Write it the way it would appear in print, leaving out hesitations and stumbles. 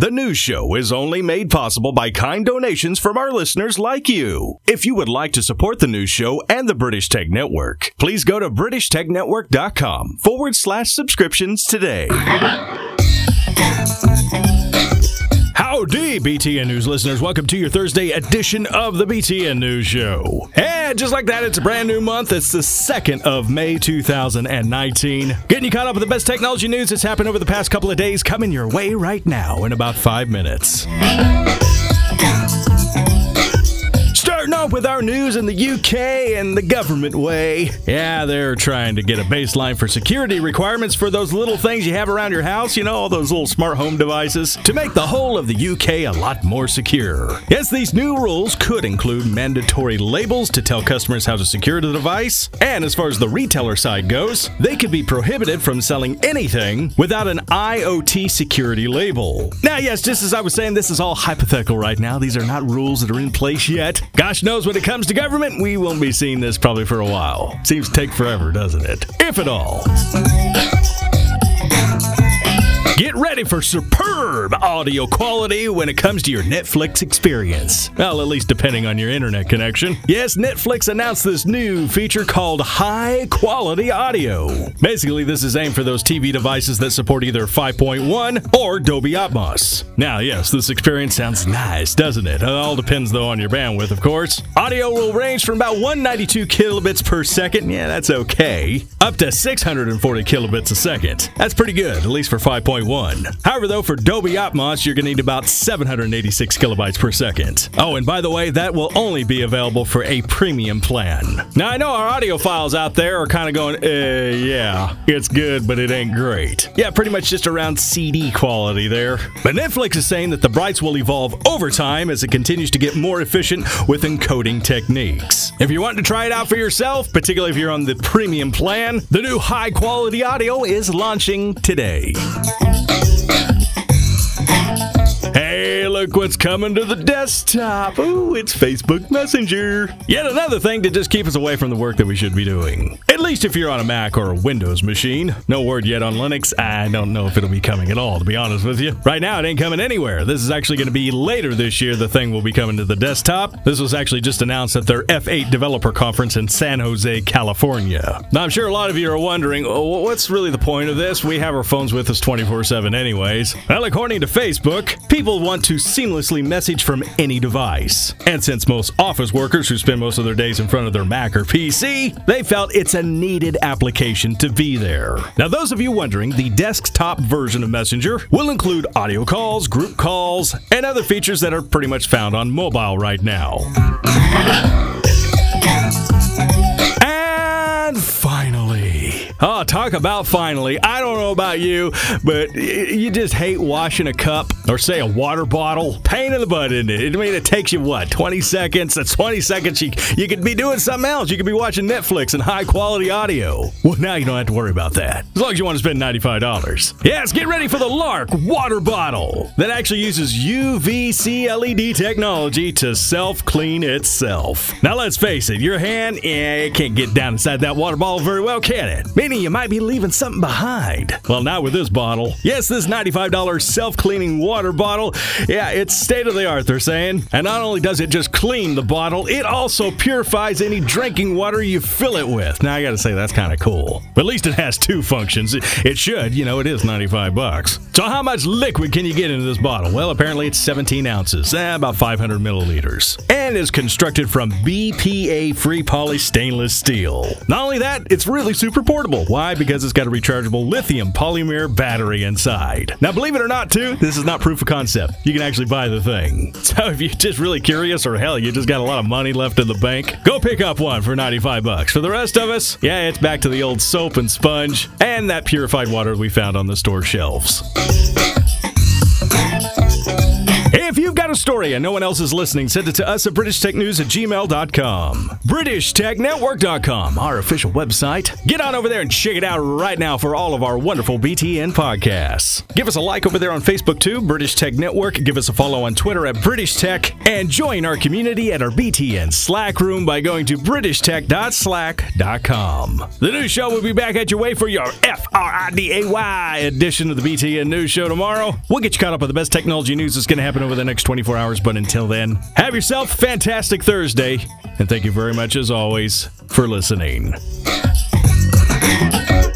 The news show is only made possible by kind donations from our listeners like you. If you would like to support the news show and the British Tech Network, please go to BritishTechNetwork.com/subscriptions today. Howdy, BTN News listeners. Welcome to your Thursday edition of the BTN News Show. And just like that, it's a brand new month. It's the 2nd of May, 2019. Getting you caught up with the best technology news that's happened over the past couple of days, coming your way right now in about 5 minutes. Starting off with our news in the UK and the government way. Yeah, they're trying to get a baseline for security requirements for those little things you have around your house, you know, all those little smart home devices, to make the whole of the UK a lot more secure. Yes, these new rules could include mandatory labels to tell customers how to secure the device, and as far as the retailer side goes, they could be prohibited from selling anything without an IoT security label. Now, yes, just as I was saying, this is all hypothetical right now. These are not rules that are in place yet. Gosh knows when it comes to government, we won't be seeing this probably for a while. Seems to take forever, doesn't it? If at all. Get ready for superb audio quality when it comes to your Netflix experience. Well, at least depending on your internet connection. Yes, Netflix announced this new feature called High Quality Audio. Basically, this is aimed for those TV devices that support either 5.1 or Dolby Atmos. Now, yes, this experience sounds nice, doesn't it? It all depends, though, on your bandwidth, of course. Audio will range from about 192 kilobits per second, yeah, that's okay, up to 640 kilobits a second. That's pretty good, at least for 5.1. However, though, for Dolby Atmos, you're going to need about 786 kilobytes per second. Oh, and by the way, that will only be available for a premium plan. Now, I know our audiophiles out there are kind of going, yeah, it's good, but it ain't great. Yeah, pretty much just around CD quality there. But Netflix is saying that the Brights will evolve over time as it continues to get more efficient with encoding techniques. If you want to try it out for yourself, particularly if you're on the premium plan, the new high-quality audio is launching today. Hey, look what's coming to the desktop. Ooh, it's Facebook Messenger. Yet another thing to just keep us away from the work that we should be doing. At least if you're on a Mac or a Windows machine. No word yet on Linux. I don't know if it'll be coming at all, to be honest with you. Right now, it ain't coming anywhere. This is actually going to be later this year. The thing will be coming to the desktop. This was actually just announced at their F8 developer conference in San Jose, California. Now, I'm sure a lot of you are wondering, what's really the point of this? We have our phones with us 24/7 anyways. Well, according to Facebook, people want to seamlessly message from any device. And since most office workers who spend most of their days in front of their Mac or PC, they felt it's a needed application to be there. Now, those of you wondering, the desktop version of Messenger will include audio calls, group calls, and other features that are pretty much found on mobile right now. And finally, talk about finally. I don't know about you, but you just hate washing a cup or, say, a water bottle. Pain in the butt, isn't it? I mean, it takes you, 20 seconds? That's 20 seconds. You could be doing something else. You could be watching Netflix and high-quality audio. Well, now you don't have to worry about that, as long as you want to spend $95. Yes, get ready for the Lark water bottle that actually uses UVC LED technology to self-clean itself. Now, let's face it, your hand, it can't get down inside that water bottle very well, can it? Meaning you might be leaving something behind. Well, not with this bottle. Yes, this $95 self-cleaning water bottle, yeah, it's state-of-the-art, they're saying. And not only does it just clean the bottle, it also purifies any drinking water you fill it with. Now, I gotta say, that's kind of cool. But at least it has two functions. It should, it is $95. So how much liquid can you get into this bottle? Well, apparently it's 17 ounces, about 500 milliliters. And is constructed from BPA-free poly stainless steel. Not only that, it's really super portable. Why? Because it's got a rechargeable lithium polymer battery inside. Now, believe it or not, too, this is not proof of concept. You can actually buy the thing. So if you're just really curious, or hell, you just got a lot of money left in the bank, go pick up one for $95. For the rest of us, yeah, it's back to the old soap and sponge and that purified water we found on the store shelves. If you've got a story and no one else is listening, send it to us at BritishTechNews@gmail.com. BritishTechNetwork.com, our official website. Get on over there and check it out right now for all of our wonderful BTN podcasts. Give us a like over there on Facebook too, British Tech Network. Give us a follow on Twitter at British Tech. And join our community at our BTN Slack room by going to BritishTech.slack.com. The news show will be back at your way for your FRIDAY edition of the BTN News Show tomorrow. We'll get you caught up with the best technology news that's going to happen over the next 24 hours. But until then, have yourself a fantastic Thursday. And thank you very much, as always, for listening.